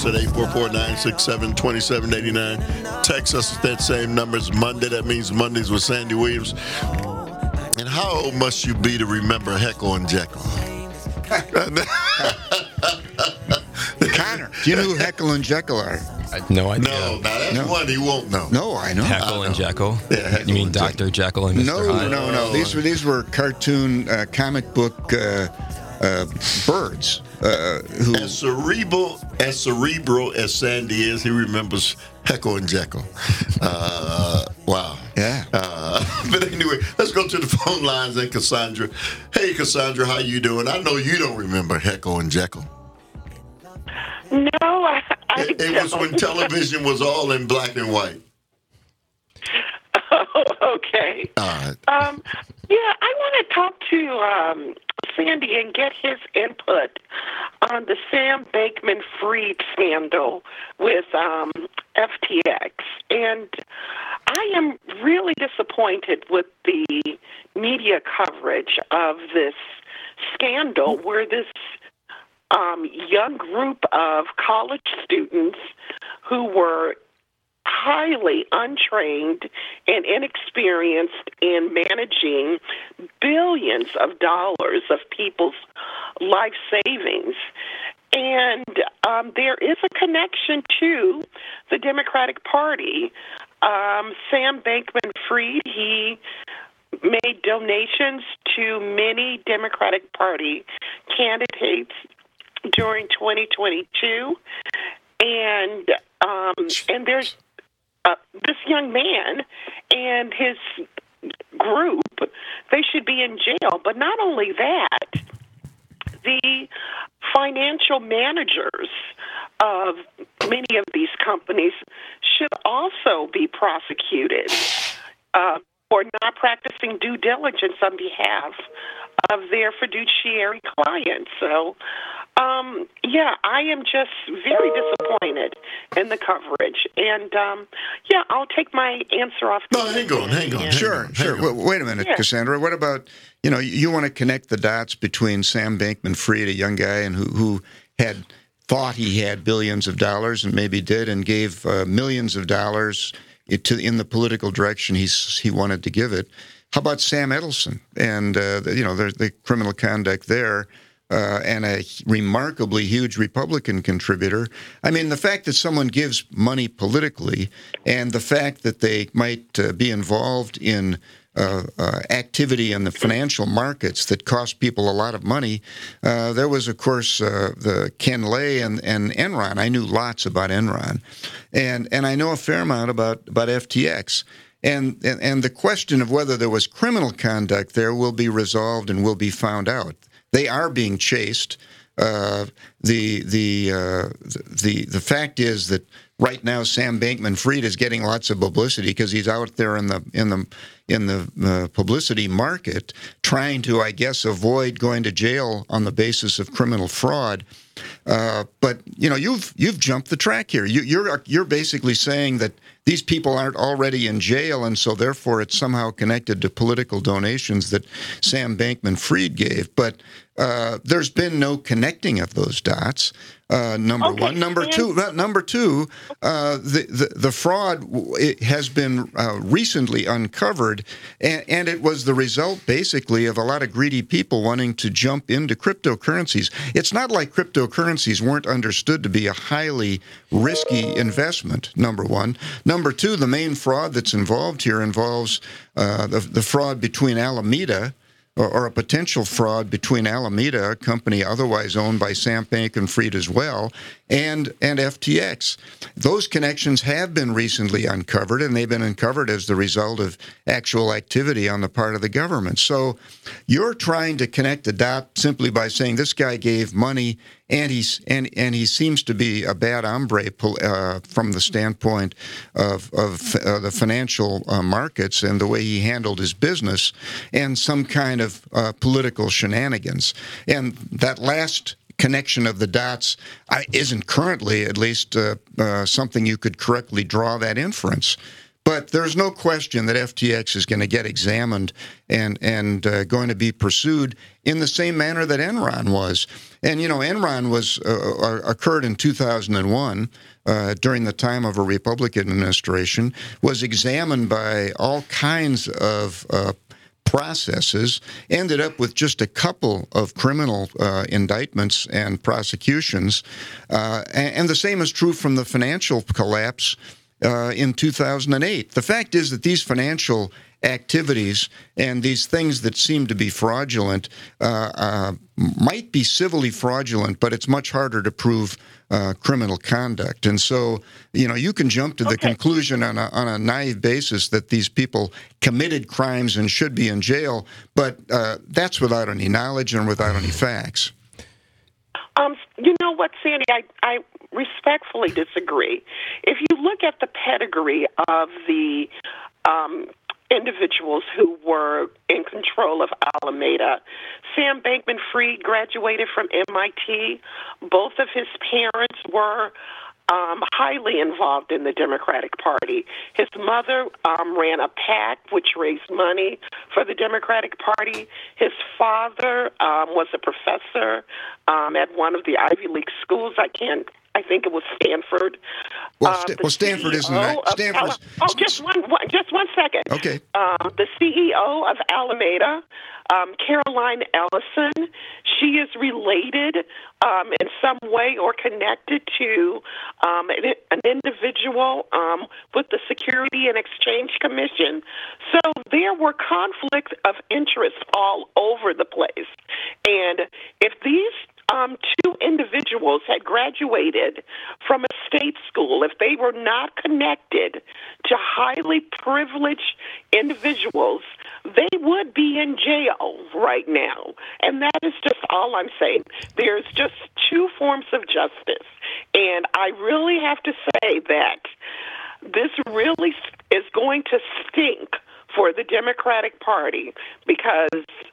at 844-967-2789. Text us at that same number. It's Monday. That means Mondays with Sandy Williams. And how old must you be to remember Heckle and Jekyll? Connor, do you know who Heckle and Jekyll are? No idea. No, that's one he won't know. No, I know. Heckle and Jekyll? Yeah, Heckle You mean and Dr. Jekyll and Mr. Hyde? No. These were cartoon comic book birds. Who As cerebral as Sandy is, he remembers Heckle and Jekyll. Wow. Yeah. But anyway, let's go to the phone lines and Cassandra. Hey, Cassandra, how you doing? I know you don't remember Heckle and Jekyll. No, I It was when television was all in black and white. Oh, okay. All right. Yeah, I want to talk to Sandy and get his input on the Sam Bankman-Fried scandal with FTX. And I am really disappointed with the media coverage of this scandal where this young group of college students who were highly untrained and inexperienced in managing billions of dollars of people's life savings. And there is a connection to the Democratic Party. Sam Bankman-Fried, he made donations to many Democratic Party candidates during 2022, and there's this young man and his group. They should be in jail. But not only that, the financial managers of many of these companies should also be prosecuted for not practicing due diligence on behalf of their fiduciary clients. So, I am just very disappointed in the coverage. And, I'll take my answer off. No, hang on. Sure. Well, wait a minute, Yeah. Cassandra. What about, you want to connect the dots between Sam Bankman-Fried, a young guy and who had thought he had billions of dollars and maybe did, and gave millions of dollars in the political direction he wanted to give it. How about Sam Edelson and the criminal conduct there, and a remarkably huge Republican contributor? I mean, the fact that someone gives money politically, and the fact that they might be involved in activity in the financial markets that cost people a lot of money. There was, of course, the Ken Lay and Enron. I knew lots about Enron, and I know a fair amount about FTX. And the question of whether there was criminal conduct there will be resolved and will be found out. They are being chased. The fact is that right now Sam Bankman-Fried is getting lots of publicity because he's out there in the publicity market trying to, I guess, avoid going to jail on the basis of criminal fraud. But you've jumped the track here. You're basically saying that these people aren't already in jail, and so therefore it's somehow connected to political donations that Sam Bankman-Fried gave. But there's been no connecting of those dots. Number one. Number two. The fraud has been recently uncovered, and it was the result basically of a lot of greedy people wanting to jump into cryptocurrencies. It's not like cryptocurrencies weren't understood to be a highly risky investment. Number one. Number two, the main fraud that's involved here involves the fraud between Alameda, or a potential fraud between Alameda, a company otherwise owned by Sam Bankman-Fried as well, and FTX. Those connections have been recently uncovered, and they've been uncovered as the result of actual activity on the part of the government. So you're trying to connect the dot simply by saying this guy gave money, and he seems to be a bad hombre from the standpoint of the financial markets and the way he handled his business, and some kind of political shenanigans. And that last connection of the dots isn't currently, at least, something you could correctly draw that inference. But there's no question that FTX is going to get examined and going to be pursued in the same manner that Enron was. And, Enron occurred in 2001 during the time of a Republican administration, was examined by all kinds of processes, ended up with just a couple of criminal indictments and prosecutions. And the same is true from the financial collapse in 2008. The fact is that these financial activities and these things that seem to be fraudulent might be civilly fraudulent, but it's much harder to prove criminal conduct. And so, you can jump to the conclusion on a naive basis that these people committed crimes and should be in jail, but that's without any knowledge and without any facts. You know what, Sandy? I respectfully disagree. If you look at the pedigree of the individuals who were in control of Alameda, Sam Bankman-Fried graduated from MIT. Both of his parents were highly involved in the Democratic Party. His mother ran a PAC, which raised money for the Democratic Party. His father was a professor at one of the Ivy League schools. I think it was Stanford. Stanford isn't. Stanford. Just one second. Okay. The CEO of Alameda, Caroline Ellison, she is related in some way or connected to an individual with the Security and Exchange Commission. So there were conflicts of interest all over the place. And if these two individuals had graduated from a state school, if they were not connected to highly privileged individuals, they would be in jail right now. And that is just all I'm saying. There's just two forms of justice. And I really have to say that this really is going to stink for the Democratic Party because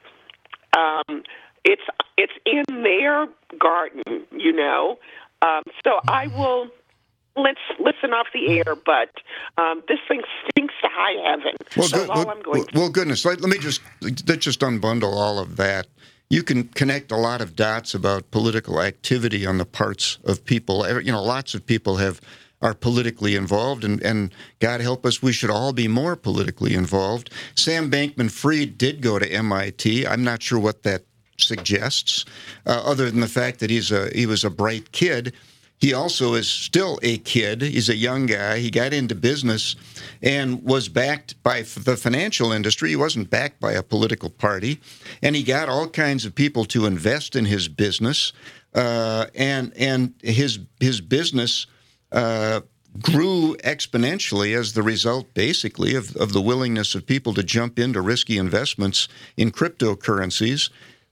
it's in their garden, So I will let's listen off the air, but this thing stinks to high heaven. Well, goodness, let me just unbundle all of that. You can connect a lot of dots about political activity on the parts of people. Lots of people are politically involved, and God help us, we should all be more politically involved. Sam Bankman-Fried did go to MIT. I'm not sure what that suggests, other than the fact that he was a bright kid. He also is still a kid. He's a young guy. He got into business and was backed by the financial industry. He wasn't backed by a political party. And he got all kinds of people to invest in his business. And his business grew exponentially as the result, basically, of the willingness of people to jump into risky investments in cryptocurrencies.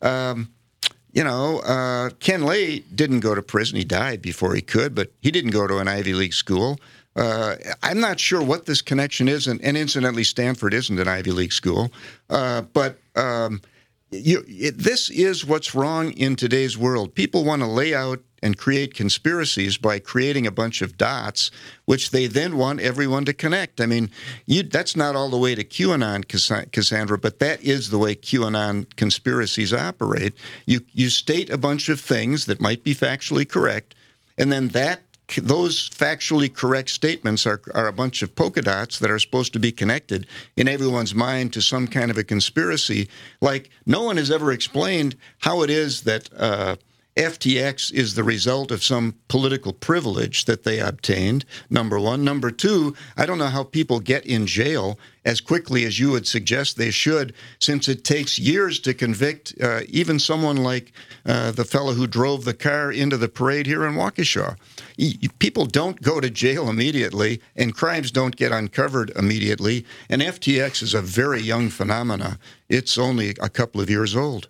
Ken Lay didn't go to prison. He died before he could, but he didn't go to an Ivy League school. I'm not sure what this connection is, and incidentally, Stanford isn't an Ivy League school. But this is what's wrong in today's world. People want to lay out and create conspiracies by creating a bunch of dots, which they then want everyone to connect. I mean, that's not all the way to QAnon, Cassandra, but that is the way QAnon conspiracies operate. You state a bunch of things that might be factually correct, and then those factually correct statements are a bunch of polka dots that are supposed to be connected in everyone's mind to some kind of a conspiracy. Like, no one has ever explained how it is that FTX is the result of some political privilege that they obtained, number one. Number two, I don't know how people get in jail as quickly as you would suggest they should, since it takes years to convict even someone like the fellow who drove the car into the parade here in Waukesha. People don't go to jail immediately, and crimes don't get uncovered immediately, and FTX is a very young phenomena. It's only a couple of years old.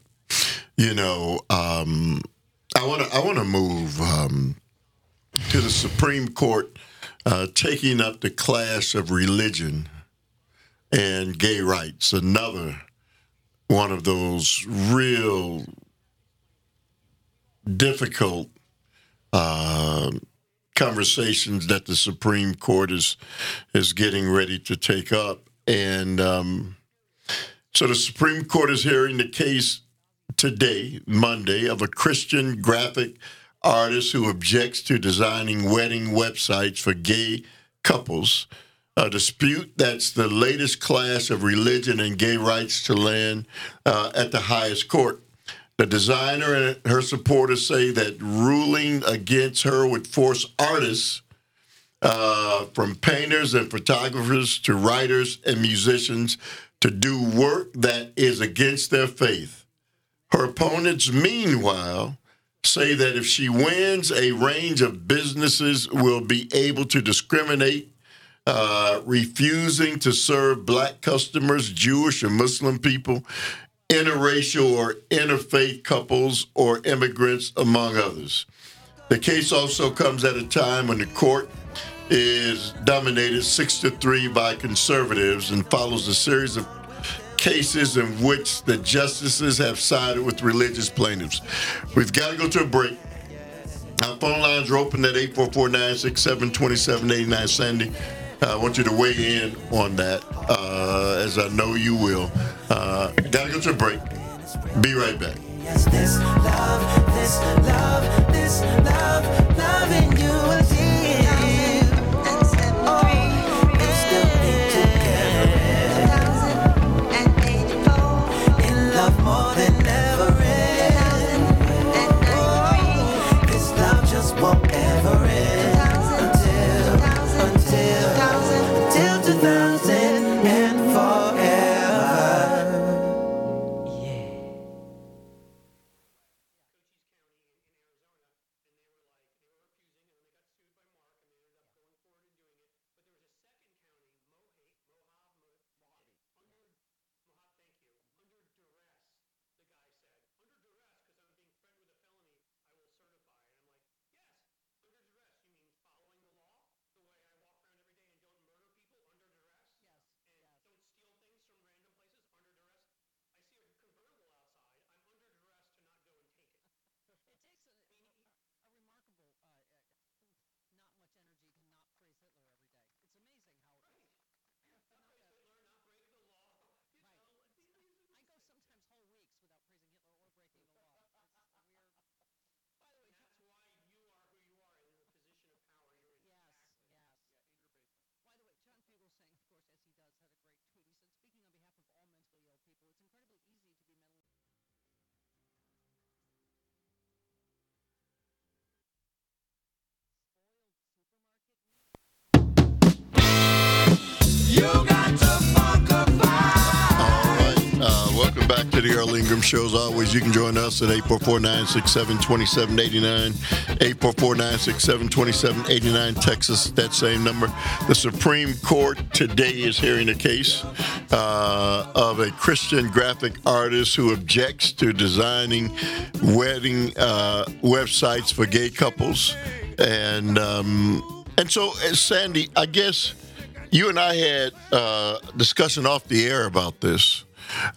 I want to move to the Supreme Court taking up the clash of religion and gay rights. Another one of those real difficult conversations that the Supreme Court is getting ready to take up. And so the Supreme Court is hearing the case today, Monday, of a Christian graphic artist who objects to designing wedding websites for gay couples, a dispute that's the latest clash of religion and gay rights to land at the highest court. The designer and her supporters say that ruling against her would force artists, from painters and photographers to writers and musicians, to do work that is against their faith. Her opponents, meanwhile, say that if she wins, a range of businesses will be able to discriminate, refusing to serve black customers, Jewish and Muslim people, interracial or interfaith couples, or immigrants, among others. The case also comes at a time when the court is dominated 6-3 by conservatives and follows a series of cases in which the justices have sided with religious plaintiffs. We've got to go to a break. Our phone lines are open at 844-967-2789. Sandy, I want you to weigh in on that, as I know you will. Got to go to a break. Be right back. Yes, this love in you will heal. Oh, you still need to get in love more than ever is. Oh, this love just won't ever end until 2000 and forever. Yeah. Welcome back to the Earl Ingram Show. As always, you can join us at 844-967-2789. 844-967-2789. Texas, that same number. The Supreme Court today is hearing a case of a Christian graphic artist who objects to designing wedding websites for gay couples. And so, Sandy, I guess you and I had a discussion off the air about this.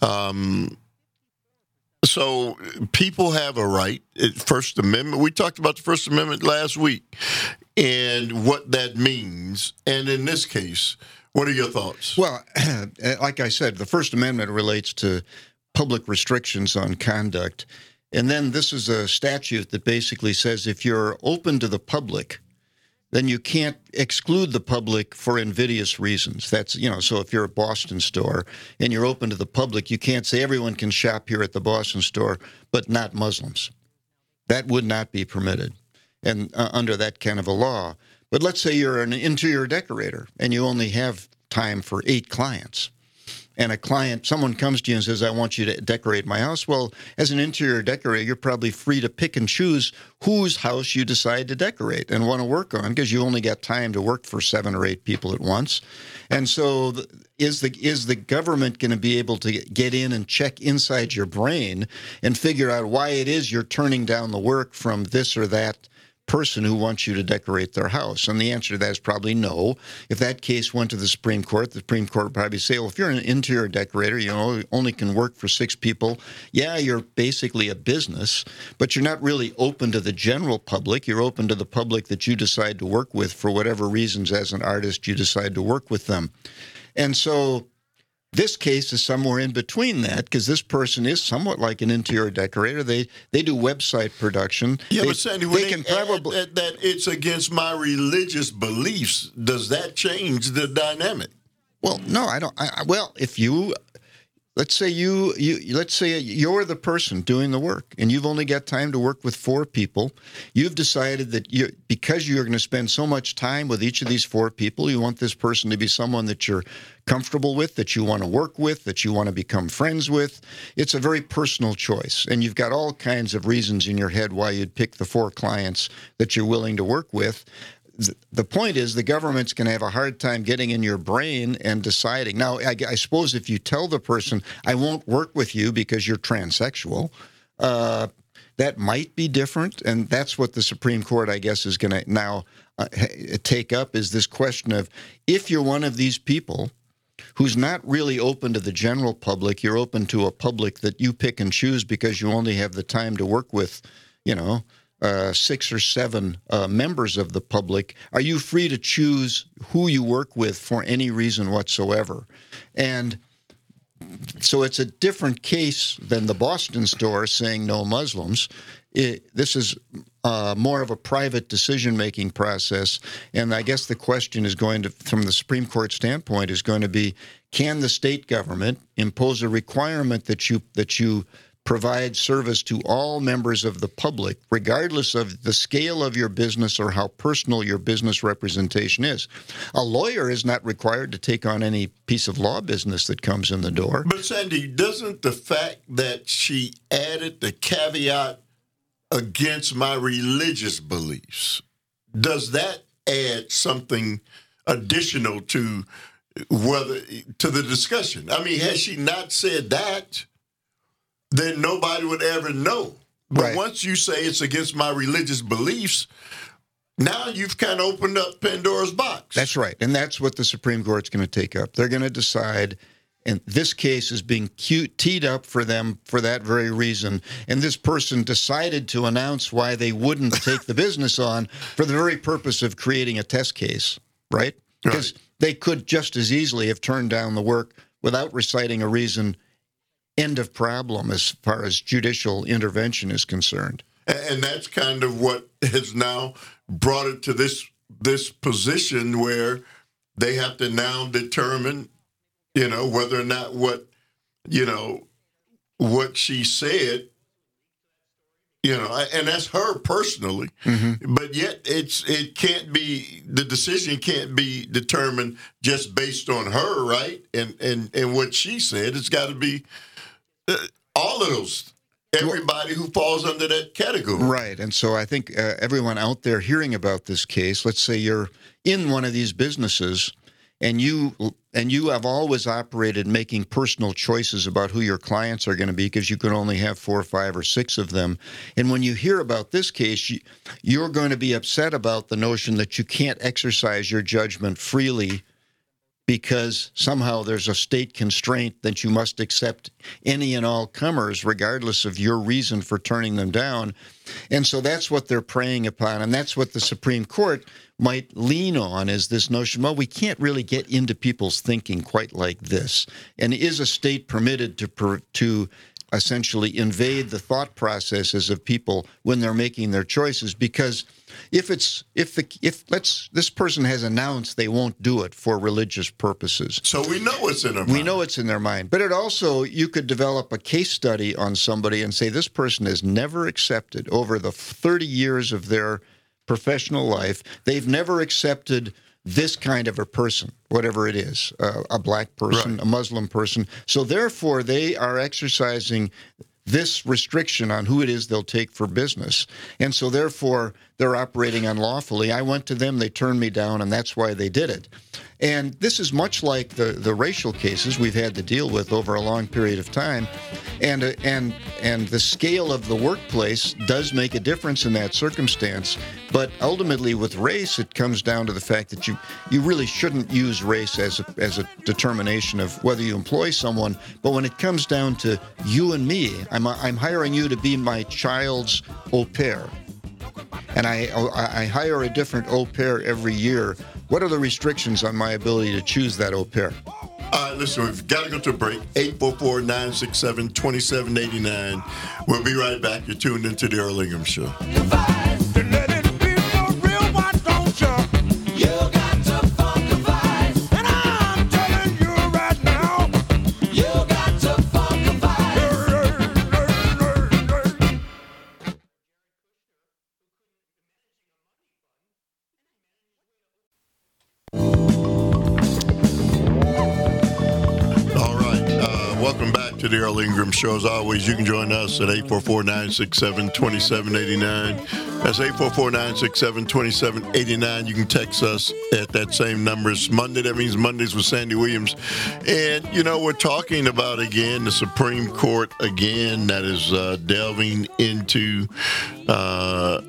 So people have a right, First Amendment. We talked about the First Amendment last week and what that means. And in this case, what are your thoughts? Well, like I said, the First Amendment relates to public restrictions on conduct. And then this is a statute that basically says if you're open to the public, then you can't exclude the public for invidious reasons. That's, so if you're a Boston store and you're open to the public, you can't say everyone can shop here at the Boston store, but not Muslims. That would not be permitted and under that kind of a law. But let's say you're an interior decorator and you only have time for 8 clients. And someone comes to you and says, I want you to decorate my house. Well, as an interior decorator, you're probably free to pick and choose whose house you decide to decorate and want to work on because you only got time to work for 7 or 8 people at once. And so is the government going to be able to get in and check inside your brain and figure out why it is you're turning down the work from this or that person who wants you to decorate their house? And the answer to that is probably no. If that case went to the Supreme Court would probably say, well, if you're an interior decorator, you only can work for 6 people. Yeah, you're basically a business, but you're not really open to the general public. You're open to the public that you decide to work with for whatever reasons as an artist you decide to work with them. And so this case is somewhere in between that, because this person is somewhat like an interior decorator. They do website production. Yeah, but Sandy, when they can probably that it's against my religious beliefs, does that change the dynamic? Well, no, I don't. Well, if you let's say you're the person doing the work, and you've only got time to work with 4 people. You've decided that because you're going to spend so much time with each of these 4 people, you want this person to be someone that you're comfortable with, that you want to work with, that you want to become friends with. It's a very personal choice, and you've got all kinds of reasons in your head why you'd pick the 4 clients that you're willing to work with. The point is the government's going to have a hard time getting in your brain and deciding. Now, I suppose if you tell the person, I won't work with you because you're transsexual, that might be different. And that's what the Supreme Court, I guess, is going to now take up, is this question of, if you're one of these people who's not really open to the general public, you're open to a public that you pick and choose because you only have the time to work with, 6 or 7 members of the public, are you free to choose who you work with for any reason whatsoever? And so it's a different case than the Boston store saying no Muslims. This is more of a private decision-making process. And I guess the question is going to, from the Supreme Court standpoint, is going to be, can the state government impose a requirement that you provide service to all members of the public, regardless of the scale of your business or how personal your business representation is? A lawyer is not required to take on any piece of law business that comes in the door. But Sandy, doesn't the fact that she added the caveat against my religious beliefs, does that add something additional to the discussion? I mean, had she not said that, then nobody would ever know. But right. Once you say it's against my religious beliefs, now you've kind of opened up Pandora's box. That's right. And that's what the Supreme Court's going to take up. They're going to decide, and this case is being teed up for them for that very reason. And this person decided to announce why they wouldn't take the business on for the very purpose of creating a test case, right? Because they could just as easily have turned down the work without reciting a reason. End of problem as far as judicial intervention is concerned. And that's kind of what has now brought it to this position where they have to now determine, whether or not what she said, and that's her personally, but yet the decision can't be determined just based on her, right? And what she said. It's got to be all of those, everybody who falls under that category. Right. And so I think everyone out there hearing about this case, let's say you're in one of these businesses and you have always operated making personal choices about who your clients are going to be because you can only have 4 or 5 or 6 of them. And when you hear about this case, you're going to be upset about the notion that you can't exercise your judgment freely because somehow there's a state constraint that you must accept any and all comers, regardless of your reason for turning them down. And so that's what they're preying upon, and that's what the Supreme Court might lean on, is this notion, well, we can't really get into people's thinking quite like this. And is a state permitted to essentially invade the thought processes of people when they're making their choices? Because if this person has announced they won't do it for religious purposes, so we know it's in their mind. We know it's in their mind. But it also, you could develop a case study on somebody and say this person has never accepted over the 30 years of their professional life, they've never accepted this kind of a person, whatever it is, a black person, right, a Muslim person. So therefore, they are exercising this restriction on who it is they'll take for business. And so therefore, they're operating unlawfully. I went to them, they turned me down, and that's why they did it. And this is much like the racial cases we've had to deal with over a long period of time. And the scale of the workplace does make a difference in that circumstance. But ultimately, with race, it comes down to the fact that you really shouldn't use race as a determination of whether you employ someone. But when it comes down to you and me, I'm hiring you to be my child's au pair, and I hire a different au pair every year. What are the restrictions on my ability to choose that au pair? All right, listen, we've got to go to a break. 844-967-2789. We'll be right back. You're tuned into the Earl Ingham Show. To the Earl Ingham Show. As always, you can join us at 844-967-2789. That's 844-967-2789. You can text us at that same number. It's Monday. That means Mondays with Sandy Williams. And, we're talking about, again, the Supreme Court, again, that is delving into, a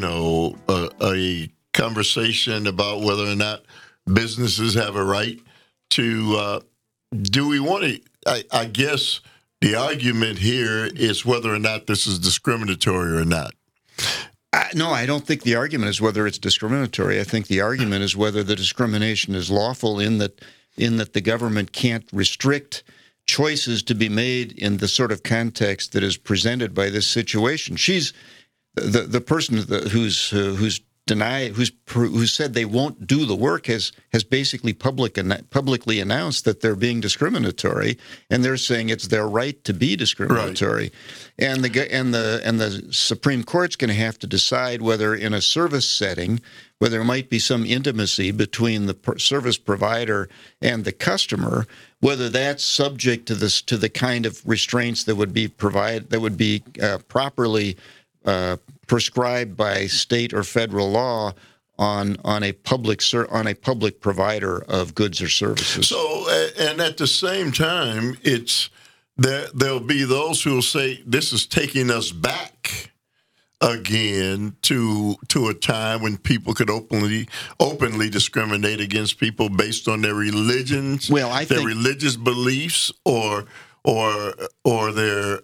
conversation about whether or not businesses have a right to, do we want to, I guess the argument here is whether or not this is discriminatory or not. No, I don't think the argument is whether it's discriminatory. I think the argument is whether the discrimination is lawful in that the government can't restrict choices to be made in the sort of context that is presented by this situation. She's the person who's said they won't do the work has basically publicly announced that they're being discriminatory, and they're saying it's their right to be discriminatory. Right. And the Supreme Court's going to have to decide whether in a service setting, where there might be some intimacy between the service provider and the customer, whether that's subject to the kind of restraints that would be properly prescribed by state or federal law on a public provider of goods or services. So, and at the same time, there'll be those who will say this is taking us back again to a time when people could openly discriminate against people based on their religions, their religious beliefs, or their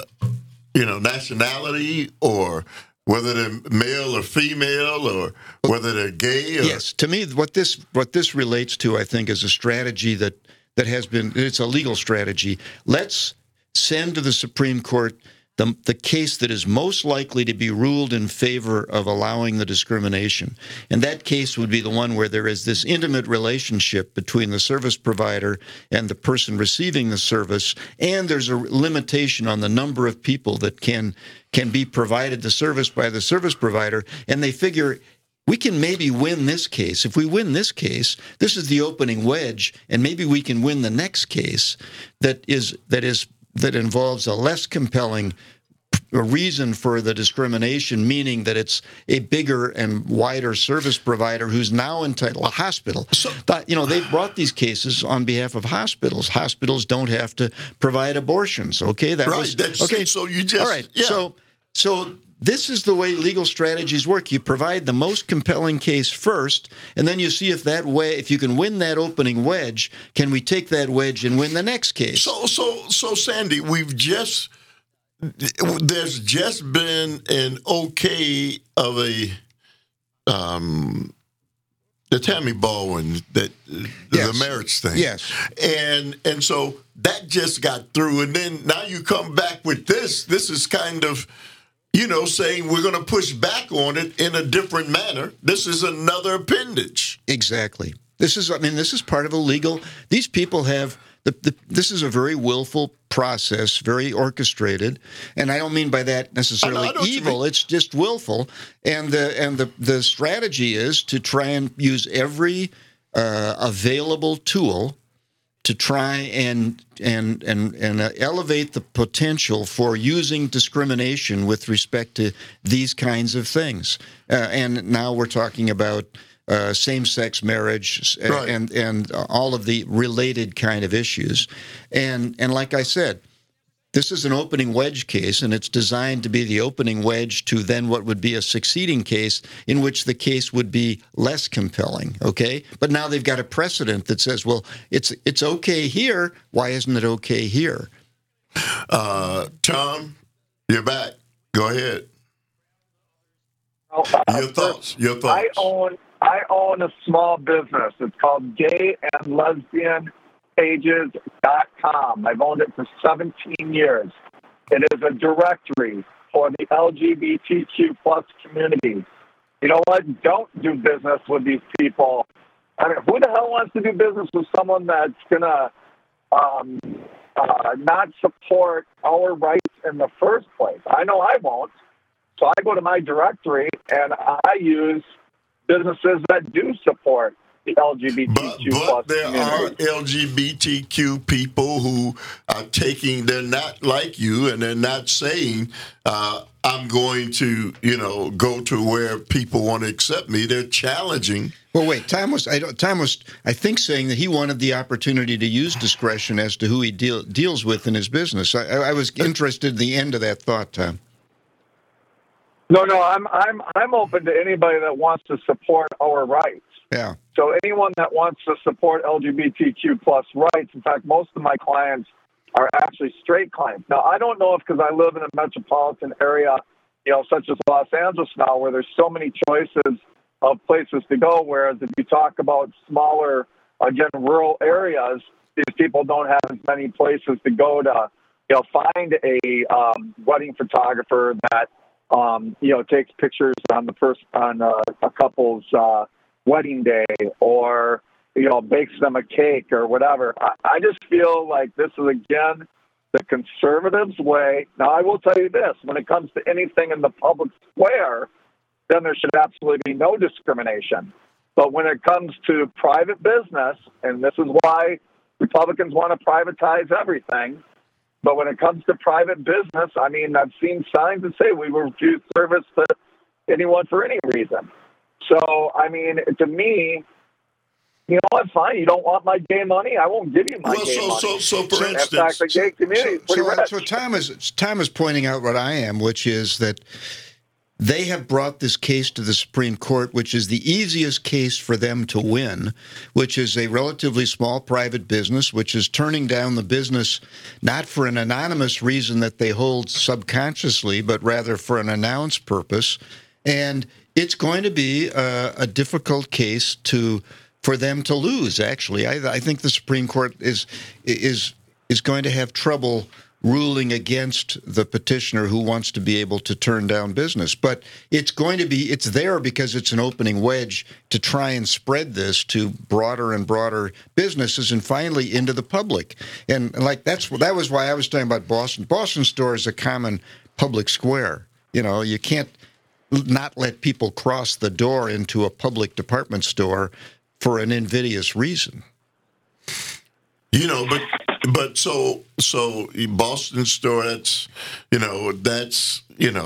nationality, or whether they're male or female, or whether they're gay. Yes, to me, what this relates to, I think, is a strategy that has been, it's a legal strategy. Let's send to the Supreme Court the case that is most likely to be ruled in favor of allowing the discrimination. And that case would be the one where there is this intimate relationship between the service provider and the person receiving the service, and there's a limitation on the number of people that can be provided the service by the service provider, and they figure we can maybe win this case. If we win this case, this is the opening wedge, and maybe we can win the next case that involves a less compelling reason for the discrimination, meaning that it's a bigger and wider service provider who's now entitled, a hospital. So, they brought these cases on behalf of hospitals. Hospitals don't have to provide abortions. Okay, So you just all right. Yeah. So this is the way legal strategies work. You provide the most compelling case first, and then you see if you can win that opening wedge, can we take that wedge and win the next case? So Sandy, there's just been an okay of the Tammy Baldwin, the marriage thing. Yes. And so that just got through, and then now you come back with this. This is kind of, saying we're going to push back on it in a different manner. This is another appendage. Exactly. This is part of a legal. These people have this is a very willful process, very orchestrated, and I don't mean by that necessarily evil. It's just willful, and the strategy is to try and use every available tool to try and elevate the potential for using discrimination with respect to these kinds of things. And now we're talking about same-sex marriage, Right. and all of the related kind of issues. And like I said, this is an opening wedge case, and it's designed to be the opening wedge to then what would be a succeeding case in which the case would be less compelling, okay? But now they've got a precedent that says, well, it's okay here. Why isn't it okay here? Tom, you're back. Go ahead. Your thoughts. I own a small business. It's called Gay and Lesbian Pages.com. I've owned it for 17 years. It is a directory for the LGBTQ plus community. You know what? Don't do business with these people. I mean, who the hell wants to do business with someone that's going to not support our rights in the first place? I know I won't. So I go to my directory and I use businesses that do support the LGBTQ plus But there are community. LGBTQ people who are they're not like you, and they're not saying, I'm going to, go to where people want to accept me. They're challenging. Well, wait. Tom was, I think, saying that he wanted the opportunity to use discretion as to who he deals with in his business. I was interested in the end of that thought, Tom. No, I'm open to anybody that wants to support our rights. Yeah. So anyone that wants to support LGBTQ plus rights, in fact, most of my clients are actually straight clients. Now, I don't know if because I live in a metropolitan area, such as Los Angeles now, where there's so many choices of places to go, whereas if you talk about smaller, again, rural areas, these people don't have as many places to go to, find a wedding photographer that, takes pictures on a couple's wedding day, or bakes them a cake or whatever. I just feel like this is again the conservatives' way. Now, I will tell you this: when it comes to anything in the public square, then there should absolutely be no discrimination. But when it comes to private business, and this is why Republicans want to privatize everything. But when it comes to private business, I mean, I've seen signs that say we refuse service to anyone for any reason. So, I mean, to me, what? Fine. You don't want my gay money? I won't give you my gay money. So for instance, in fact, the gay community is pretty rich. So Tom is pointing out what I am, which is that they have brought this case to the Supreme Court, which is the easiest case for them to win, which is a relatively small private business, which is turning down the business not for an anonymous reason that they hold subconsciously, but rather for an announced purpose. And it's going to be a difficult case for them to lose, actually. I think the Supreme Court is going to have trouble ruling against the petitioner who wants to be able to turn down business. But it's there because it's an opening wedge to try and spread this to broader and broader businesses and finally into the public. And that was why I was talking about Boston. Boston Store is a common public square. You can't not let people cross the door into a public department store for an invidious reason. But so Boston Store, that's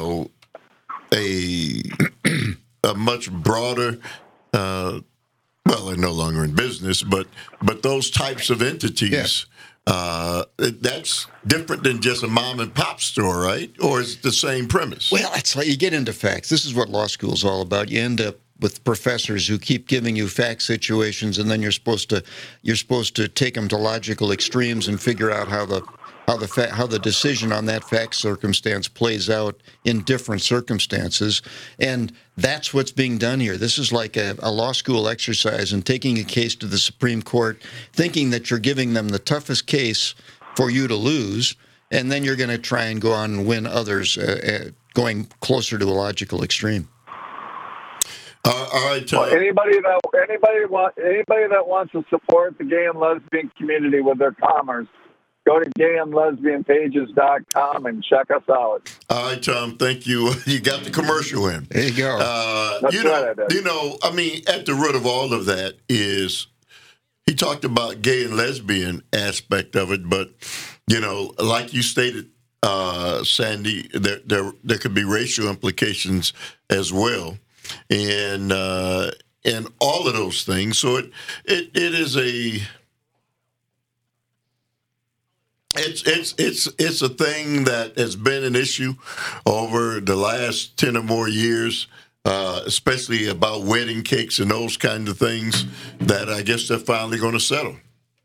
a much broader. Well, they're no longer in business, but those types of entities. Yeah. That's different than just a mom and pop store, right? Or is it the same premise? Well, that's like you get into facts. This is what law school's all about. You end up with professors who keep giving you fact situations, and then you're supposed to take them to logical extremes and figure out how the decision on that fact circumstance plays out in different circumstances. And that's what's being done here. This is like a law school exercise in taking a case to the Supreme Court, thinking that you're giving them the toughest case for you to lose, and then you're going to try and go on and win others, going closer to a logical extreme. All right, well, anybody that wants to support the gay and lesbian community with their commerce, go to gayandlesbianpages.com and check us out. All right, Tom. Thank you. You got the commercial in. There you go. At the root of all of that is he talked about gay and lesbian aspect of it, but like you stated, Sandy, there could be racial implications as well. And and all of those things. So it is it's a thing that has been an issue over the last 10 or more years, especially about wedding cakes and those kind of things that I guess they're finally going to settle.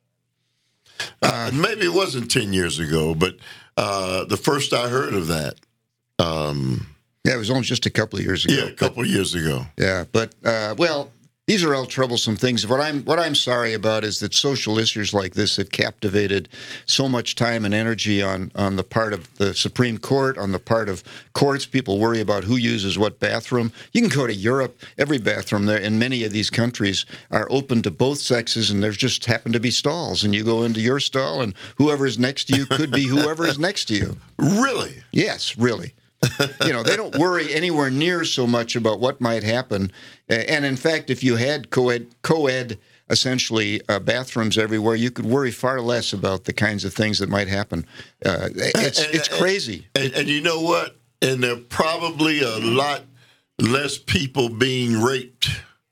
Maybe it wasn't 10 years ago, but the first I heard of that. Yeah, it was only just a couple of years ago. Yeah, a couple of years ago. Yeah, but well, these are all troublesome things. What I'm sorry about is that social issues like this have captivated so much time and energy on the part of the Supreme Court, on the part of courts. People worry about who uses what bathroom. You can go to Europe; every bathroom there in many of these countries are open to both sexes, and there's just happen to be stalls. And you go into your stall, and whoever is next to you could be whoever is next to you. Really? Yes, really. They don't worry anywhere near so much about what might happen. And in fact, if you had co-ed essentially bathrooms everywhere, you could worry far less about the kinds of things that might happen. It's crazy. And you know what? And there are probably a lot less people being raped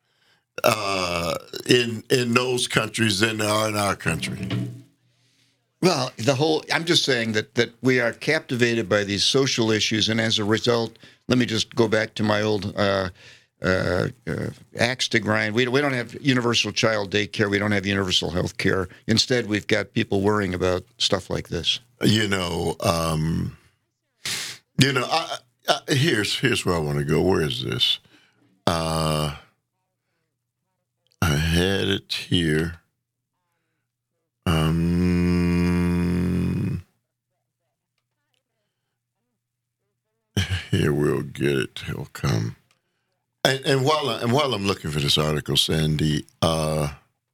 in those countries than there are in our country. Well, I'm just saying that we are captivated by these social issues, and as a result, let me just go back to my old axe to grind. We don't have universal child daycare. We don't have universal health care. Instead, we've got people worrying about stuff like this. Here's where I want to go. Where is this? I had it here. Here, we'll get it. He'll come. And while I'm looking for this article, Sandy, the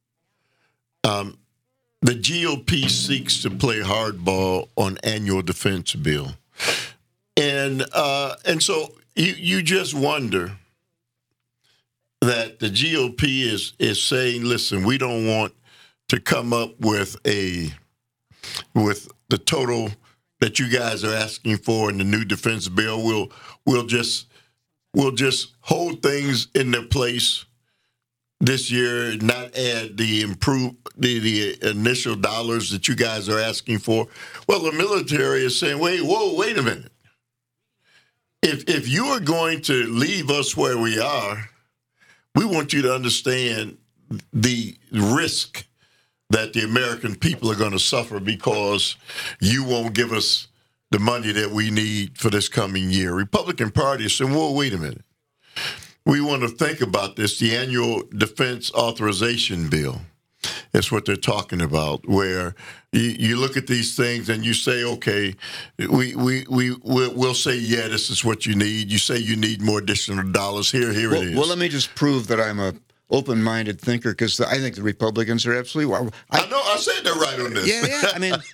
GOP seeks to play hardball on annual defense bill, and so you just wonder that the GOP is saying, listen, we don't want to come up with the total that you guys are asking for in the new defense bill. We'll just hold things in their place this year, not add the initial dollars that you guys are asking for. Well, the military is saying, wait a minute. If you are going to leave us where we are, we want you to understand the risk that the American people are going to suffer because you won't give us the money that we need for this coming year. Republican Party is saying, well, wait a minute. We want to think about this. The annual defense authorization bill is what they're talking about, where you look at these things and you say, okay, we'll say, yeah, this is what you need. You say you need more additional dollars. Here it is. Well, let me just prove that I'm a open-minded thinker, because I think the Republicans are absolutely wrong. I know. I said they're right on this. Yeah. I mean,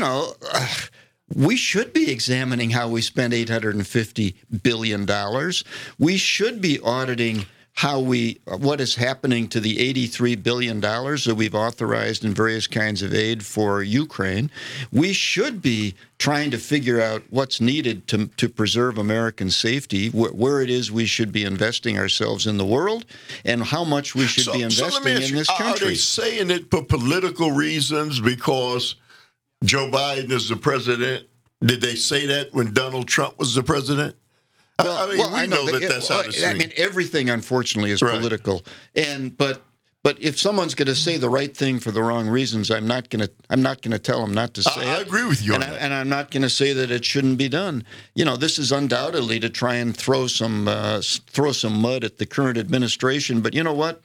we should be examining how we spend $850 billion. We should be auditing what is happening to the $83 billion that we've authorized in various kinds of aid for Ukraine. We should be trying to figure out what's needed to preserve American safety, where it is we should be investing ourselves in the world, and how much we should be investing in this country. Are they saying it for political reasons because Joe Biden is the president? Did they say that when Donald Trump was the president? Well, we know that's how it's seen. I mean, everything, unfortunately, is political. But if someone's going to say the right thing for the wrong reasons, I'm not going to tell them not to say it. I agree with you on that. And I'm not going to say that it shouldn't be done. This is undoubtedly to try and throw some mud at the current administration. But you know what?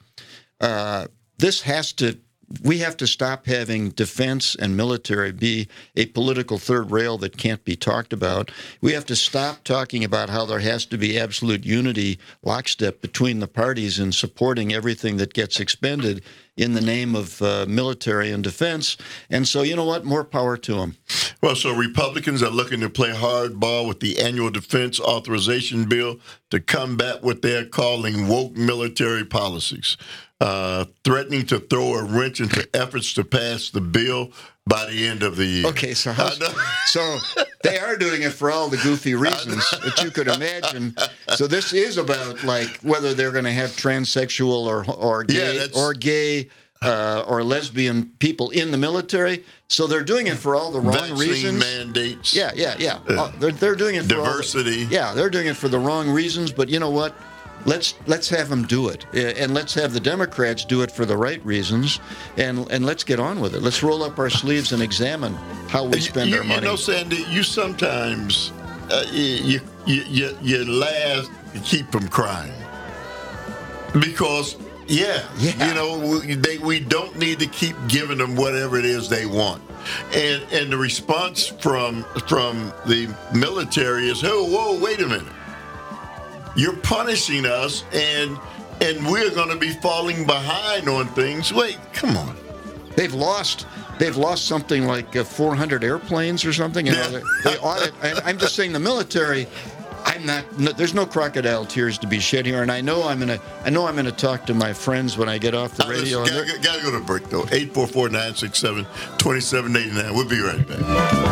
We have to stop having defense and military be a political third rail that can't be talked about. We have to stop talking about how there has to be absolute unity, lockstep between the parties in supporting everything that gets expended in the name of military and defense. And so, you know what? More power to them. Well, so Republicans are looking to play hardball with the annual defense authorization bill to combat what they're calling woke military policies. Threatening to throw a wrench into efforts to pass the bill by the end of the year. Okay, so they are doing it for all the goofy reasons that you could imagine. So this is about like whether they're going to have transsexual or gay or lesbian people in the military. So they're doing it for all the wrong Vaccine reasons. mandates. Yeah. They're doing it for diversity. they're doing it for the wrong reasons. But you know what? Let's have them do it, and let's have the Democrats do it for the right reasons, and let's get on with it. Let's roll up our sleeves and examine how we spend our money. You know, Sandy, you sometimes you laugh to keep from crying because you know we don't need to keep giving them whatever it is they want, and the response from the military is, oh, whoa, wait a minute. You're punishing us, and we're going to be falling behind on things. Wait, come on. They've lost something like 400 airplanes or something. You know, they audit. I'm just saying the military. There's no crocodile tears to be shed here, and I know I'm gonna talk to my friends when I get off the radio. Gotta go to break though. 844-967-2789. We'll be right back.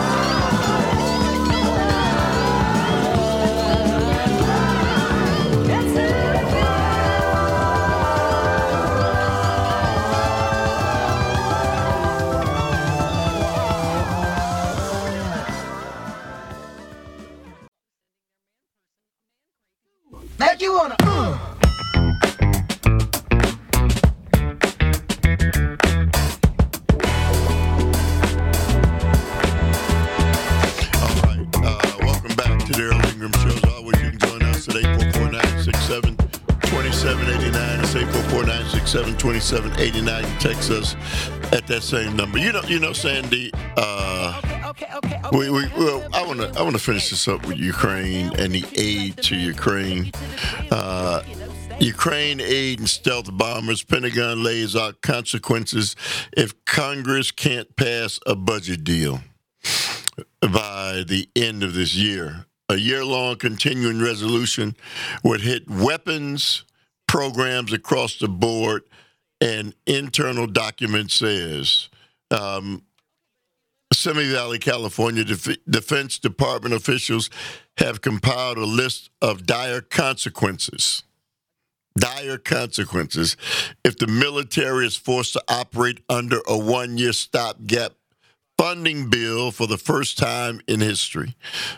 That you wanna Welcome back to the Earl Ingram Show. As always, you can join us at 844-967-2789. It's 844-967-2789. You text us at that same number. You know, Sandy. I want to finish this up with Ukraine and the aid to Ukraine. Ukraine aid and stealth bombers. Pentagon lays out consequences if Congress can't pass a budget deal by the end of this year. A year-long continuing resolution would hit weapons programs across the board, and internal document says. Simi Valley, California, Defense Department officials have compiled a list of dire consequences if the military is forced to operate under a one-year stopgap funding bill for the first time in history.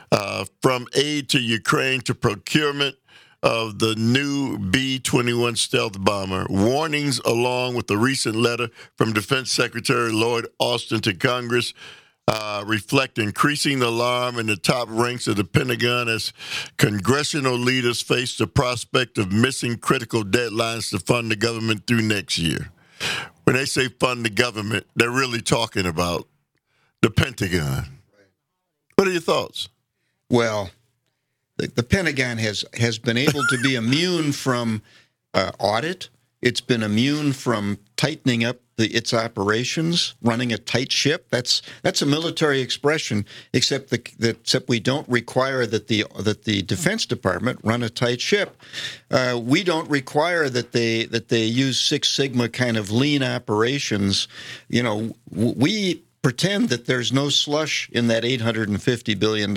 From aid to Ukraine to procurement of the new B-21 stealth bomber, warnings along with the recent letter from Defense Secretary Lloyd Austin to Congress reflect increasing alarm in the top ranks of the Pentagon as congressional leaders face the prospect of missing critical deadlines to fund the government through next year. When they say fund the government, they're really talking about the Pentagon. What are your thoughts? Well, the Pentagon has been able to be immune from audit. It's been immune from tightening up its operations, running a tight ship. That's a military expression, except we don't require that the Defense Department run a tight ship. We don't require that they use Six Sigma kind of lean operations. You know, we pretend that there's no slush in that $850 billion,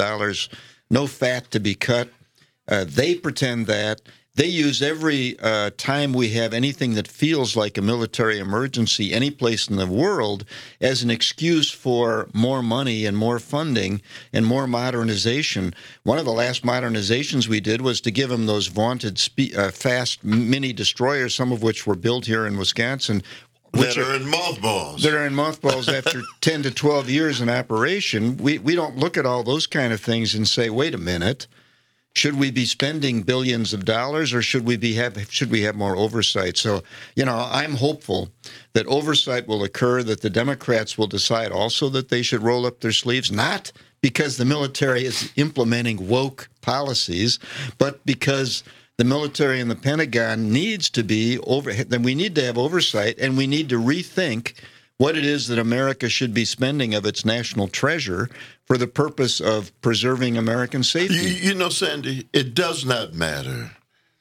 no fat to be cut. They pretend that. They use every time we have anything that feels like a military emergency any place in the world as an excuse for more money and more funding and more modernization. One of the last modernizations we did was to give them those vaunted fast mini destroyers, some of which were built here in Wisconsin. That are in mothballs. That are in mothballs after 10 to 12 years in operation. We don't look at all those kind of things and say, wait a minute. Should we be spending billions of dollars, or should we have more oversight? So, you know, I'm hopeful that oversight will occur, that the Democrats will decide also that they should roll up their sleeves, not because the military is implementing woke policies, but because the military and the Pentagon needs to be then we need to have oversight, and we need to rethink what it is that America should be spending of its national treasure for the purpose of preserving American safety. You know, Sandy, it does not matter.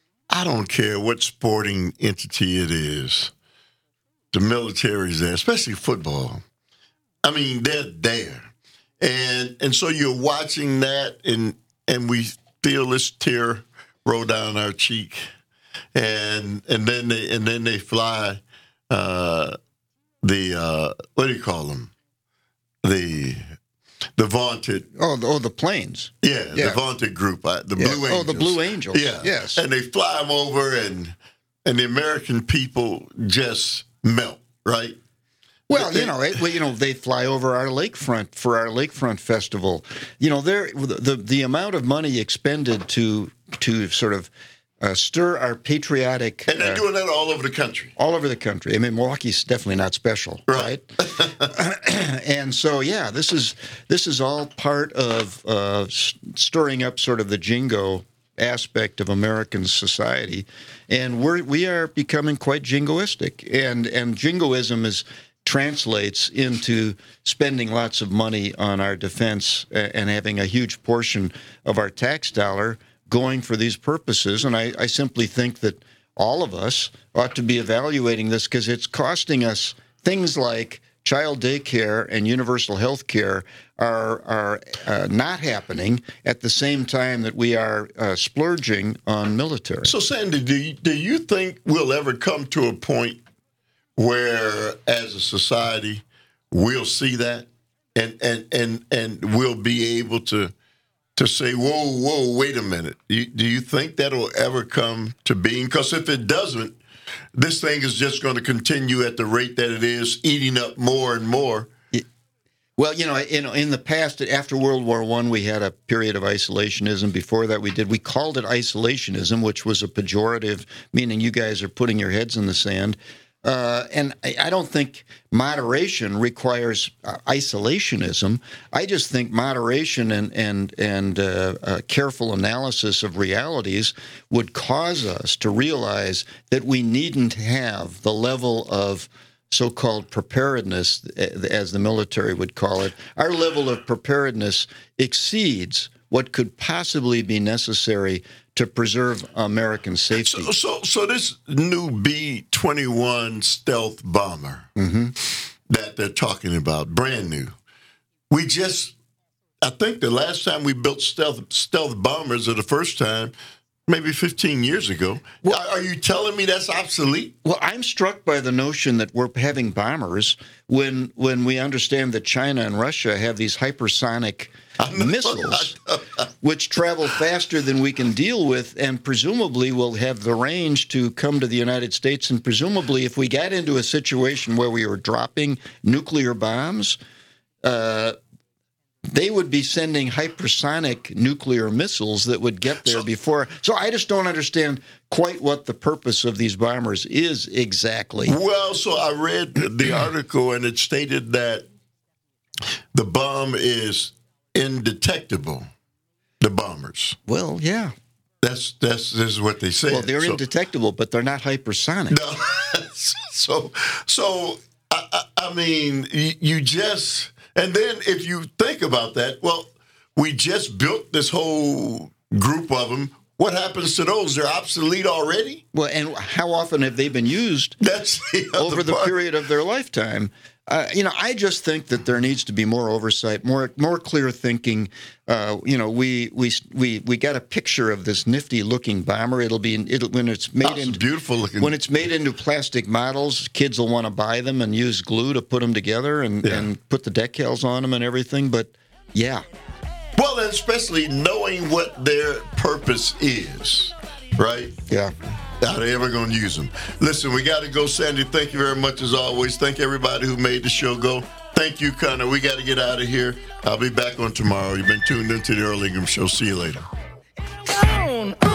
I don't care what sporting entity it is. The military is there, especially football. I mean, they're there, and so you're watching that, and we feel this tear roll down our cheek, and then they fly the what do you call them? The vaunted. The planes. Yeah, the vaunted group, the Blue Angels. Oh, the Blue Angels. Yeah, Yes. and they fly them over, and the American people just melt, right? Well, they fly over our lakefront for our lakefront festival. The amount of money expended to sort of stir our patriotic. And they're doing that all over the country. All over the country. I mean, Milwaukee's definitely not special, right? And so, yeah, this is all part of stirring up sort of the jingo aspect of American society, and we are becoming quite jingoistic, and jingoism translates into spending lots of money on our defense and having a huge portion of our tax dollar going for these purposes. And I simply think that all of us ought to be evaluating this, because it's costing us things like child daycare and universal health care are not happening at the same time that we are splurging on military. So, Sandy, do you think we'll ever come to a point where, as a society, we'll see that and we'll be able to say, whoa, wait a minute? Do you think that'll ever come to being? Because if it doesn't, this thing is just going to continue at the rate that it is, eating up more and more. Well, in the past, after World War I, we had a period of isolationism. Before that, we called it isolationism, which was a pejorative, meaning you guys are putting your heads in the sand. And I don't think moderation requires isolationism. I just think moderation and careful analysis of realities would cause us to realize that we needn't have the level of so-called preparedness, as the military would call it. Our level of preparedness exceeds what could possibly be necessary to preserve American safety. So this new B-21 stealth bomber that they're talking about, brand new. I think the last time we built stealth bombers, or the first time, maybe 15 years ago. Well, are you telling me that's obsolete? Well, I'm struck by the notion that we're having bombers when we understand that China and Russia have these hypersonic missiles, which travel faster than we can deal with, and presumably will have the range to come to the United States. And presumably, if we got into a situation where we were dropping nuclear bombs, they would be sending hypersonic nuclear missiles that would get there before. So I just don't understand quite what the purpose of these bombers is exactly. Well, so I read the article, and it stated that the bomb is indetectable, the bombers. Well, yeah. This is what they say. Well, they're indetectable, but they're not hypersonic. No. So I mean, you just... And then if you think about that, well, we just built this whole group of them. What happens to those? They're obsolete already? Well, and how often have they been used over the period of their lifetime? I just think that there needs to be more oversight, more clear thinking. We got a picture of this nifty looking bomber. When it's made beautiful looking. When it's made into plastic models, kids will want to buy them and use glue to put them together and put the decals on them and everything. But yeah. Well, and especially knowing what their purpose is, right? Yeah. Are they ever going to use them? Listen, we got to go, Sandy. Thank you very much as always. Thank everybody who made the show go. Thank you, Connor. We got to get out of here. I'll be back on tomorrow. You've been tuned into the Earl Ingram Show. See you later.